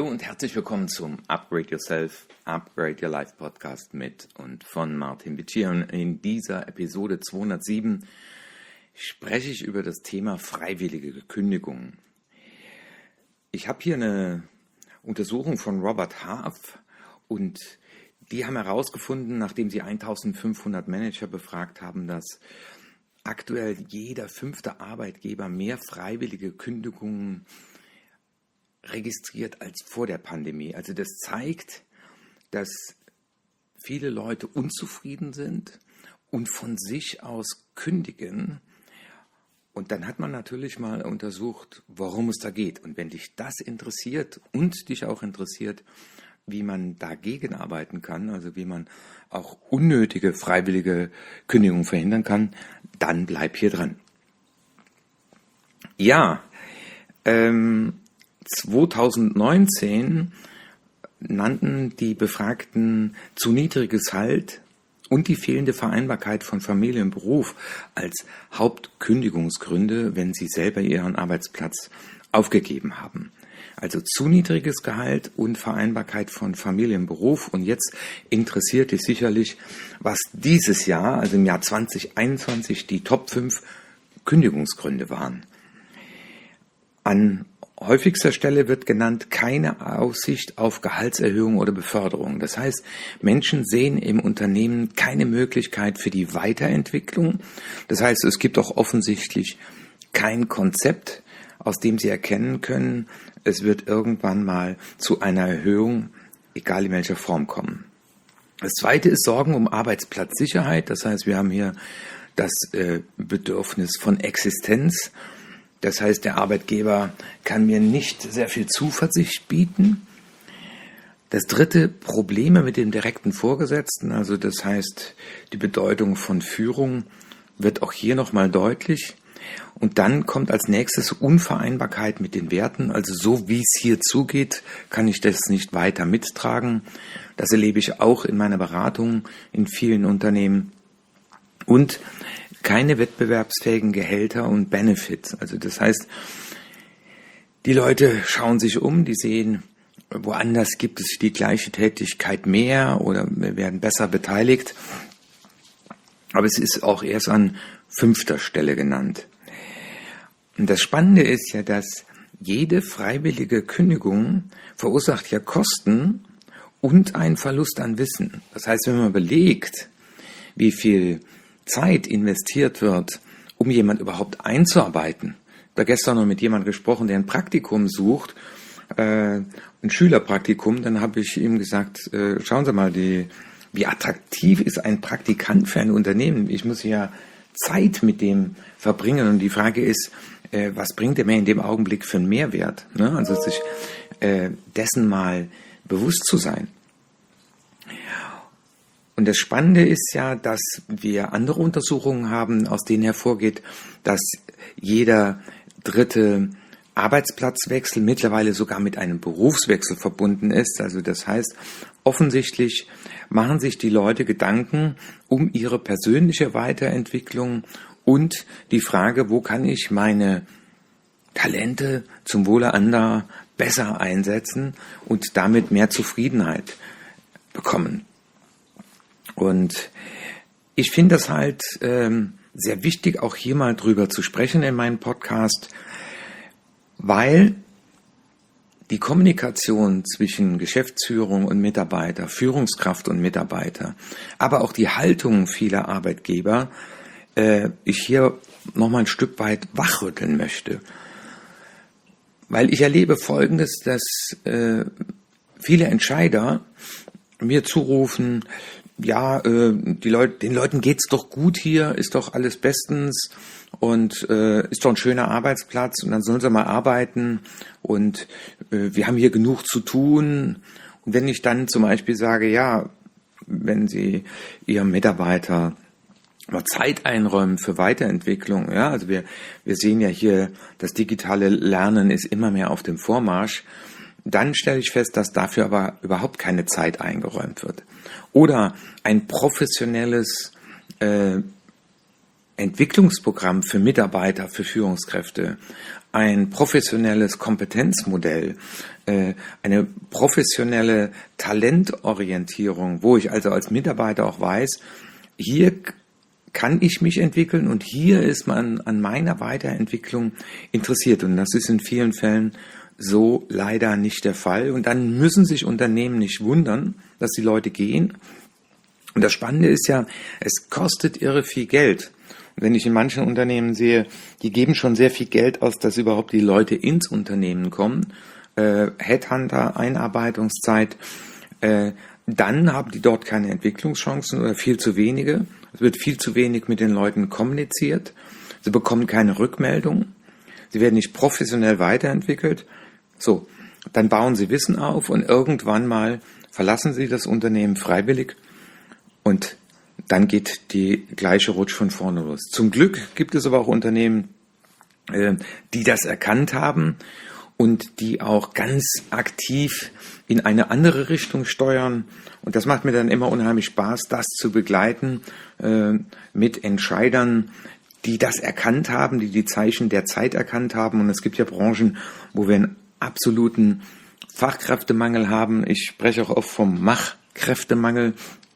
Hallo und herzlich willkommen zum Upgrade Yourself, Upgrade Your Life Podcast mit und von Martin Vici. Und in dieser Episode 207 spreche ich über das Thema freiwillige Kündigungen. Ich habe hier eine Untersuchung von Robert Half und die haben herausgefunden, nachdem sie 1500 Manager befragt haben, dass aktuell jeder 5. Arbeitgeber mehr freiwillige Kündigungen registriert als vor der Pandemie. Also das zeigt, dass viele Leute unzufrieden sind und von sich aus kündigen. Und dann hat man natürlich mal untersucht, worum es da geht. Und wenn dich das interessiert und dich auch interessiert, wie man dagegen arbeiten kann, also wie man auch unnötige freiwillige Kündigungen verhindern kann, dann bleib hier dran. Ja, 2019 nannten die Befragten zu niedriges Gehalt und die fehlende Vereinbarkeit von Familie und Beruf als Hauptkündigungsgründe, wenn sie selber ihren Arbeitsplatz aufgegeben haben. Also zu niedriges Gehalt und Vereinbarkeit von Familie und Beruf. Und jetzt interessiert dich sicherlich, was dieses Jahr, also im Jahr 2021, die Top 5 Kündigungsgründe waren. An häufigster Stelle wird genannt keine Aussicht auf Gehaltserhöhung oder Beförderung. Das heißt, Menschen sehen im Unternehmen keine Möglichkeit für die Weiterentwicklung. Das heißt, es gibt auch offensichtlich kein Konzept, aus dem sie erkennen können, es wird irgendwann mal zu einer Erhöhung, egal in welcher Form, kommen. Das zweite ist Sorgen um Arbeitsplatzsicherheit. Das heißt, wir haben hier das Bedürfnis von Existenz. Das heißt, der Arbeitgeber kann mir nicht sehr viel Zuversicht bieten. Das dritte, Probleme mit dem direkten Vorgesetzten. Also das heißt, die Bedeutung von Führung wird auch hier nochmal deutlich. Und dann kommt als nächstes Unvereinbarkeit mit den Werten. Also so wie es hier zugeht, kann ich das nicht weiter mittragen. Das erlebe ich auch in meiner Beratung in vielen Unternehmen. Und keine wettbewerbsfähigen Gehälter und Benefits. Also das heißt, die Leute schauen sich um, die sehen, woanders gibt es die gleiche Tätigkeit mehr oder werden besser beteiligt. Aber es ist auch erst an 5. Stelle genannt. Und das Spannende ist ja, dass jede freiwillige Kündigung verursacht ja Kosten und einen Verlust an Wissen. Das heißt, wenn man überlegt, wie viel Zeit investiert wird, um jemand überhaupt einzuarbeiten. Ich habe gestern noch mit jemandem gesprochen, der ein Praktikum sucht, ein Schülerpraktikum. Dann habe ich ihm gesagt, schauen Sie mal, wie attraktiv ist ein Praktikant für ein Unternehmen? Ich muss ja Zeit mit dem verbringen. Und die Frage ist, was bringt er mir in dem Augenblick für einen Mehrwert? Ne? Also sich dessen mal bewusst zu sein. Und das Spannende ist ja, dass wir andere Untersuchungen haben, aus denen hervorgeht, dass jeder 3. Arbeitsplatzwechsel mittlerweile sogar mit einem Berufswechsel verbunden ist. Also das heißt, offensichtlich machen sich die Leute Gedanken um ihre persönliche Weiterentwicklung und die Frage, wo kann ich meine Talente zum Wohle anderer besser einsetzen und damit mehr Zufriedenheit bekommen. Und ich finde das halt sehr wichtig, auch hier mal drüber zu sprechen in meinem Podcast, weil die Kommunikation zwischen Geschäftsführung und Mitarbeiter, Führungskraft und Mitarbeiter, aber auch die Haltung vieler Arbeitgeber, ich hier nochmal ein Stück weit wachrütteln möchte. Weil ich erlebe Folgendes, dass viele Entscheider mir zurufen, ja, den Leuten geht's doch gut hier, ist doch alles bestens und ist doch ein schöner Arbeitsplatz und dann sollen sie mal arbeiten und wir haben hier genug zu tun. Und wenn ich dann zum Beispiel sage, ja, wenn Sie Ihrem Mitarbeiter mal Zeit einräumen für Weiterentwicklung, ja, also wir sehen ja hier, das digitale Lernen ist immer mehr auf dem Vormarsch, dann stelle ich fest, dass dafür aber überhaupt keine Zeit eingeräumt wird. Oder ein professionelles Entwicklungsprogramm für Mitarbeiter, für Führungskräfte ein professionelles Kompetenzmodell, eine professionelle Talentorientierung, wo ich also als Mitarbeiter auch weiß, hier kann ich mich entwickeln und hier ist man an meiner Weiterentwicklung interessiert. Und das ist in vielen Fällen so leider nicht der Fall. Und dann müssen sich Unternehmen nicht wundern, dass die Leute gehen. Und das Spannende ist ja, es kostet irre viel Geld. Und wenn ich in manchen Unternehmen sehe, die geben schon sehr viel Geld aus, dass überhaupt die Leute ins Unternehmen kommen. Headhunter, Einarbeitungszeit, dann haben die dort keine Entwicklungschancen oder viel zu wenige. Es wird viel zu wenig mit den Leuten kommuniziert. Sie bekommen keine Rückmeldung. Sie werden nicht professionell weiterentwickelt. So, dann bauen sie Wissen auf und irgendwann mal verlassen sie das Unternehmen freiwillig und dann geht die gleiche Rutsch von vorne los. Zum Glück gibt es aber auch Unternehmen, die das erkannt haben und die auch ganz aktiv in eine andere Richtung steuern. Und das macht mir dann immer unheimlich Spaß, das zu begleiten mit Entscheidern, die das erkannt haben, die die Zeichen der Zeit erkannt haben. Und es gibt ja Branchen, wo wir einen absoluten Fachkräftemangel haben. Ich spreche auch oft vom Machkräftemangel.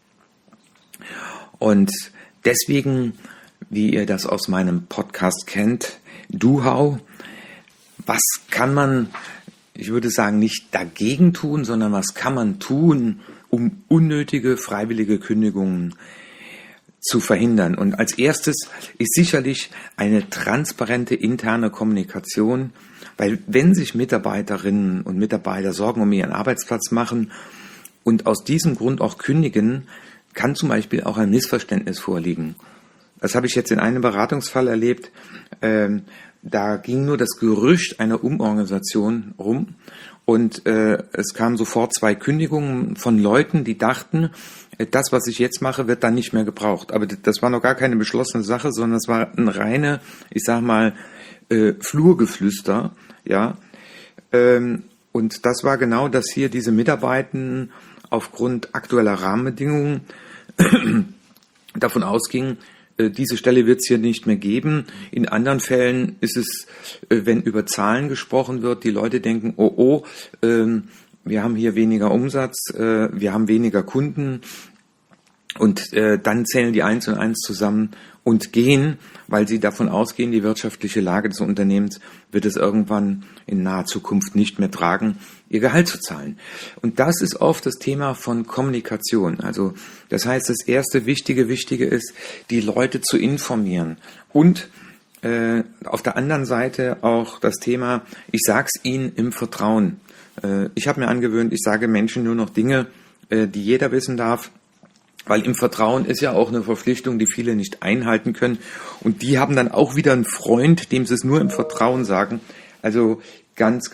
Und deswegen, wie ihr das aus meinem Podcast kennt, Do-How, was kann man, ich würde sagen, nicht dagegen tun, sondern was kann man tun, um unnötige freiwillige Kündigungen zu verhindern? Und als erstes ist sicherlich eine transparente interne Kommunikation, weil wenn sich Mitarbeiterinnen und Mitarbeiter Sorgen um ihren Arbeitsplatz machen und aus diesem Grund auch kündigen, kann zum Beispiel auch ein Missverständnis vorliegen. Das habe ich jetzt in einem Beratungsfall erlebt. Da ging nur das Gerücht einer Umorganisation rum und es kamen sofort 2 Kündigungen von Leuten, die dachten, das, was ich jetzt mache, wird dann nicht mehr gebraucht. Aber das war noch gar keine beschlossene Sache, sondern es war ein reine, ich sag mal, Flurgeflüster. Ja. Und das war genau, dass hier diese Mitarbeitenden aufgrund aktueller Rahmenbedingungen davon ausgingen, diese Stelle wird es hier nicht mehr geben. In anderen Fällen ist es, wenn über Zahlen gesprochen wird, die Leute denken, wir haben hier weniger Umsatz, wir haben weniger Kunden und dann zählen die 1 und 1 zusammen und gehen, weil sie davon ausgehen, die wirtschaftliche Lage des Unternehmens wird es irgendwann in naher Zukunft nicht mehr tragen, ihr Gehalt zu zahlen. Und das ist oft das Thema von Kommunikation. Also das heißt, das erste Wichtige ist, die Leute zu informieren. Und auf der anderen Seite auch das Thema, ich sag's ihnen im Vertrauen. Ich habe mir angewöhnt, ich sage Menschen nur noch Dinge, die jeder wissen darf. Weil im Vertrauen ist ja auch eine Verpflichtung, die viele nicht einhalten können. Und die haben dann auch wieder einen Freund, dem sie es nur im Vertrauen sagen. Also ganz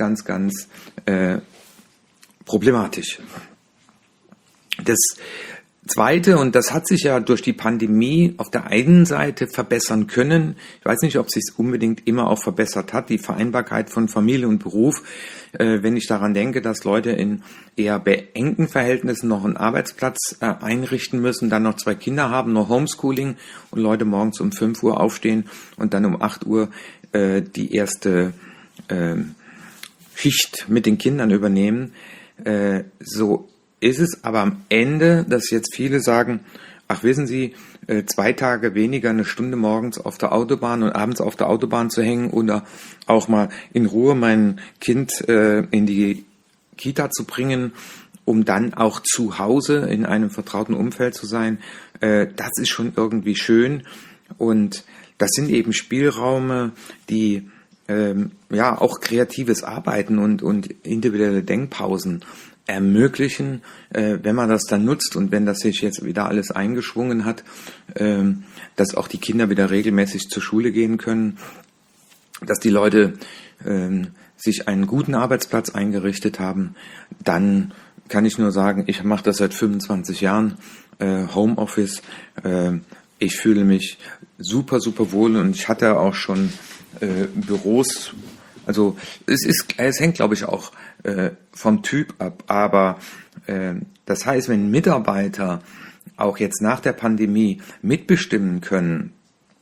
problematisch. Das Zweite, und das hat sich ja durch die Pandemie auf der einen Seite verbessern können. Ich weiß nicht, ob es sich unbedingt immer auch verbessert hat, die Vereinbarkeit von Familie und Beruf. Wenn ich daran denke, dass Leute in eher beengten Verhältnissen noch einen Arbeitsplatz einrichten müssen, dann noch 2 Kinder haben, noch Homeschooling und Leute morgens um 5 Uhr aufstehen und dann um 8 Uhr die erste Schicht mit den Kindern übernehmen. So ist es aber am Ende, dass jetzt viele sagen, ach wissen Sie, 2 Tage weniger, 1 Stunde morgens auf der Autobahn und abends auf der Autobahn zu hängen oder auch mal in Ruhe mein Kind in die Kita zu bringen, um dann auch zu Hause in einem vertrauten Umfeld zu sein, das ist schon irgendwie schön. Und das sind eben Spielräume, die auch kreatives Arbeiten und individuelle Denkpausen ermöglichen, wenn man das dann nutzt und wenn das sich jetzt wieder alles eingeschwungen hat, dass auch die Kinder wieder regelmäßig zur Schule gehen können, dass die Leute sich einen guten Arbeitsplatz eingerichtet haben, dann kann ich nur sagen, ich mache das seit 25 Jahren, Homeoffice, ich fühle mich super wohl und ich hatte auch schon Büros, also es hängt glaube ich auch vom Typ ab, aber das heißt, wenn Mitarbeiter auch jetzt nach der Pandemie mitbestimmen können,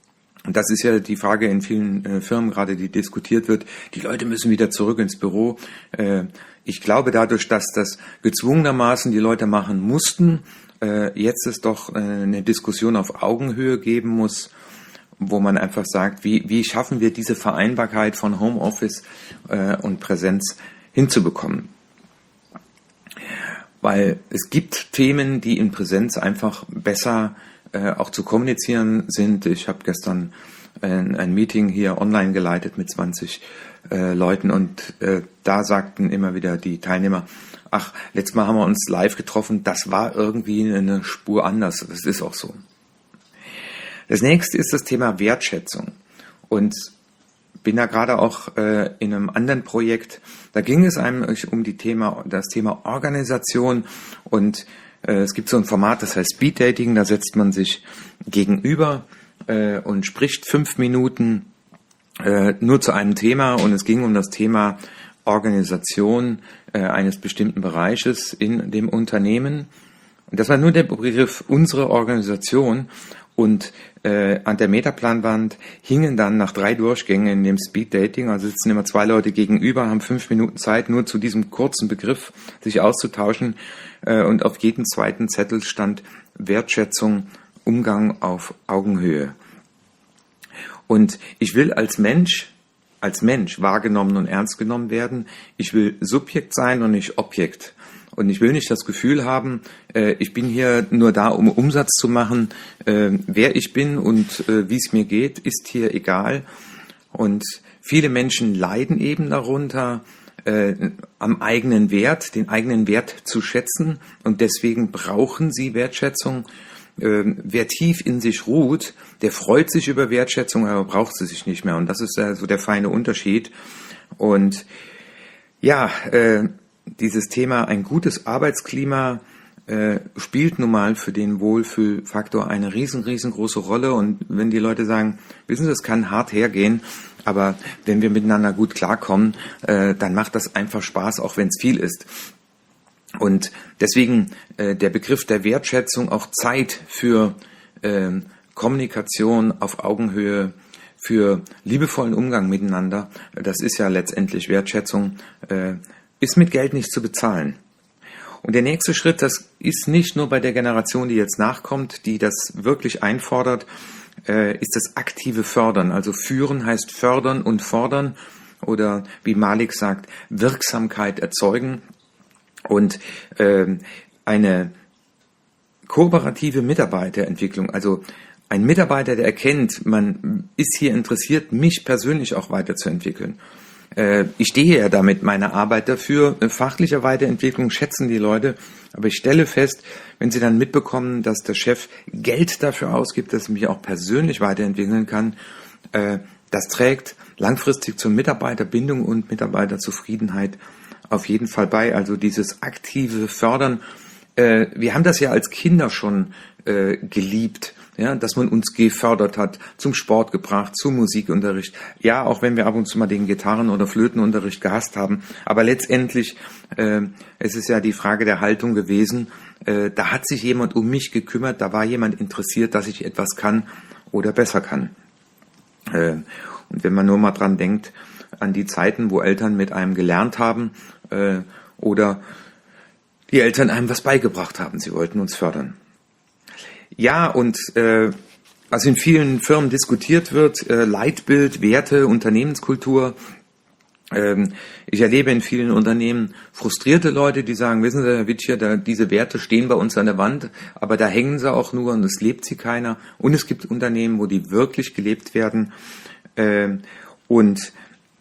Und das ist ja die Frage in vielen Firmen gerade, die diskutiert wird. Die Leute müssen wieder zurück ins Büro. Ich glaube, dadurch, dass das gezwungenermaßen die Leute machen mussten, jetzt es doch eine Diskussion auf Augenhöhe geben muss, wo man einfach sagt, wie schaffen wir diese Vereinbarkeit von Homeoffice und Präsenz hinzubekommen. Weil es gibt Themen, die in Präsenz einfach besser auch zu kommunizieren sind. Ich habe gestern ein Meeting hier online geleitet mit 20 Leuten und da sagten immer wieder die Teilnehmer, ach, letztes Mal haben wir uns live getroffen, das war irgendwie eine Spur anders. Das ist auch so. Das nächste ist das Thema Wertschätzung. Und bin da gerade auch in einem anderen Projekt, da ging es eigentlich um das Thema Organisation und es gibt so ein Format, das heißt Speed Dating, da setzt man sich gegenüber und spricht 5 Minuten nur zu einem Thema und es ging um das Thema Organisation eines bestimmten Bereiches in dem Unternehmen. Und das war nur der Begriff unsere Organisation und an der Metaplanwand hingen dann nach 3 Durchgängen in dem Speed Dating, also sitzen immer 2 Leute gegenüber, haben 5 Minuten Zeit, nur zu diesem kurzen Begriff sich auszutauschen und auf jedem zweiten Zettel stand Wertschätzung, Umgang auf Augenhöhe. Und ich will als Mensch wahrgenommen und ernst genommen werden. Ich will Subjekt sein und nicht Objekt. Und ich will nicht das Gefühl haben, ich bin hier nur da, um Umsatz zu machen. Wer ich bin und wie es mir geht, ist hier egal. Und viele Menschen leiden eben darunter, am eigenen Wert, den eigenen Wert zu schätzen. Und deswegen brauchen sie Wertschätzung. Wer tief in sich ruht, der freut sich über Wertschätzung, aber braucht sie sich nicht mehr. Und das ist ja so der feine Unterschied. Und ja, dieses Thema, ein gutes Arbeitsklima spielt nun mal für den Wohlfühlfaktor eine riesengroße Rolle. Und wenn die Leute sagen, wissen Sie, es kann hart hergehen, aber wenn wir miteinander gut klarkommen, dann macht das einfach Spaß, auch wenn es viel ist. Und deswegen der Begriff der Wertschätzung, auch Zeit für Kommunikation auf Augenhöhe, für liebevollen Umgang miteinander, das ist ja letztendlich Wertschätzung, ist mit Geld nicht zu bezahlen. Und der nächste Schritt, das ist nicht nur bei der Generation, die jetzt nachkommt, die das wirklich einfordert, ist das aktive Fördern. Also führen heißt fördern und fordern oder wie Malik sagt, Wirksamkeit erzeugen. Und eine kooperative Mitarbeiterentwicklung, also ein Mitarbeiter, der erkennt, man ist hier interessiert, mich persönlich auch weiterzuentwickeln. Ich stehe ja damit meiner Arbeit dafür. Fachliche Weiterentwicklung schätzen die Leute, aber ich stelle fest, wenn sie dann mitbekommen, dass der Chef Geld dafür ausgibt, dass ich mich auch persönlich weiterentwickeln kann, das trägt langfristig zur Mitarbeiterbindung und Mitarbeiterzufriedenheit auf jeden Fall bei. Also dieses aktive Fördern. Wir haben das ja als Kinder schon geliebt, ja, dass man uns gefördert hat, zum Sport gebracht, zum Musikunterricht. Ja, auch wenn wir ab und zu mal den Gitarren- oder Flötenunterricht gehasst haben. Aber letztendlich, es ist ja die Frage der Haltung gewesen. Da hat sich jemand um mich gekümmert, da war jemand interessiert, dass ich etwas kann oder besser kann. Und wenn man nur mal dran denkt, an die Zeiten, wo Eltern mit einem gelernt haben oder die Eltern einem was beigebracht haben. Sie wollten uns fördern. Ja, und was in vielen Firmen diskutiert wird, Leitbild, Werte, Unternehmenskultur. Ich erlebe in vielen Unternehmen frustrierte Leute, die sagen, wissen Sie, Herr Witschier, diese Werte stehen bei uns an der Wand, aber da hängen sie auch nur und es lebt sie keiner. Und es gibt Unternehmen, wo die wirklich gelebt werden. Und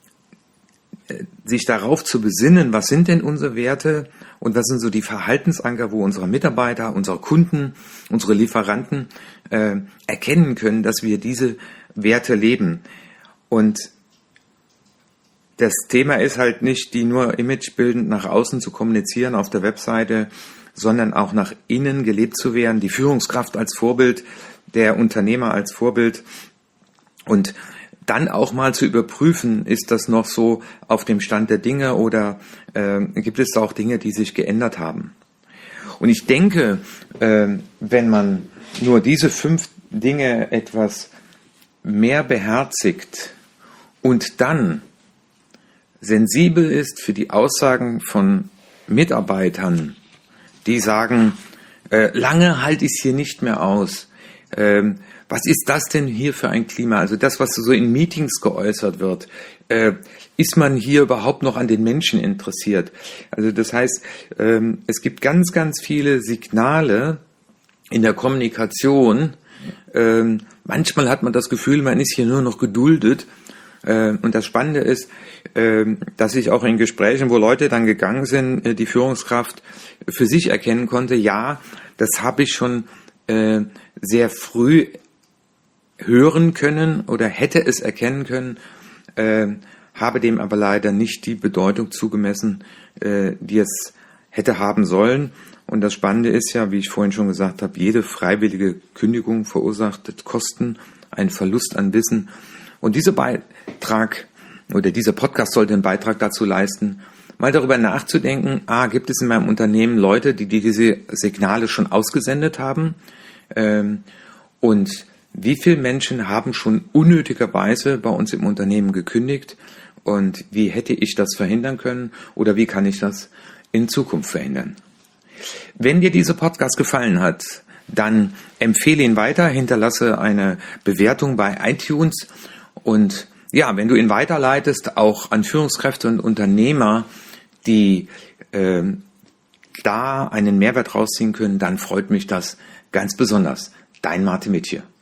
sich darauf zu besinnen, was sind denn unsere Werte und was sind so die Verhaltensanker, wo unsere Mitarbeiter, unsere Kunden, unsere Lieferanten erkennen können, dass wir diese Werte leben. Und das Thema ist halt nicht, die nur imagebildend nach außen zu kommunizieren auf der Webseite, sondern auch nach innen gelebt zu werden, die Führungskraft als Vorbild, der Unternehmer als Vorbild und dann auch mal zu überprüfen, ist das noch so auf dem Stand der Dinge oder gibt es auch Dinge, die sich geändert haben. Und ich denke, wenn man nur diese 5 Dinge etwas mehr beherzigt und dann sensibel ist für die Aussagen von Mitarbeitern, die sagen, lange halte ich es hier nicht mehr aus. Was ist das denn hier für ein Klima? Also das, was so in Meetings geäußert wird, ist man hier überhaupt noch an den Menschen interessiert? Also das heißt, es gibt ganz, ganz viele Signale in der Kommunikation. Manchmal hat man das Gefühl, man ist hier nur noch geduldet. Und das Spannende ist, dass ich auch in Gesprächen, wo Leute dann gegangen sind, die Führungskraft für sich erkennen konnte, ja, das habe ich schon sehr früh hören können oder hätte es erkennen können, habe dem aber leider nicht die Bedeutung zugemessen, die es hätte haben sollen. Und das Spannende ist ja, wie ich vorhin schon gesagt habe, jede freiwillige Kündigung verursacht Kosten, einen Verlust an Wissen. Und dieser Beitrag oder dieser Podcast sollte einen Beitrag dazu leisten, mal darüber nachzudenken, gibt es in meinem Unternehmen Leute, die diese Signale schon ausgesendet haben? Und wie viele Menschen haben schon unnötigerweise bei uns im Unternehmen gekündigt? Und wie hätte ich das verhindern können? Oder wie kann ich das in Zukunft verhindern? Wenn dir dieser Podcast gefallen hat, dann empfehle ihn weiter, hinterlasse eine Bewertung bei iTunes und ja, wenn du ihn weiterleitest, auch an Führungskräfte und Unternehmer, die da einen Mehrwert rausziehen können, dann freut mich das ganz besonders. Dein Martin Mitchell.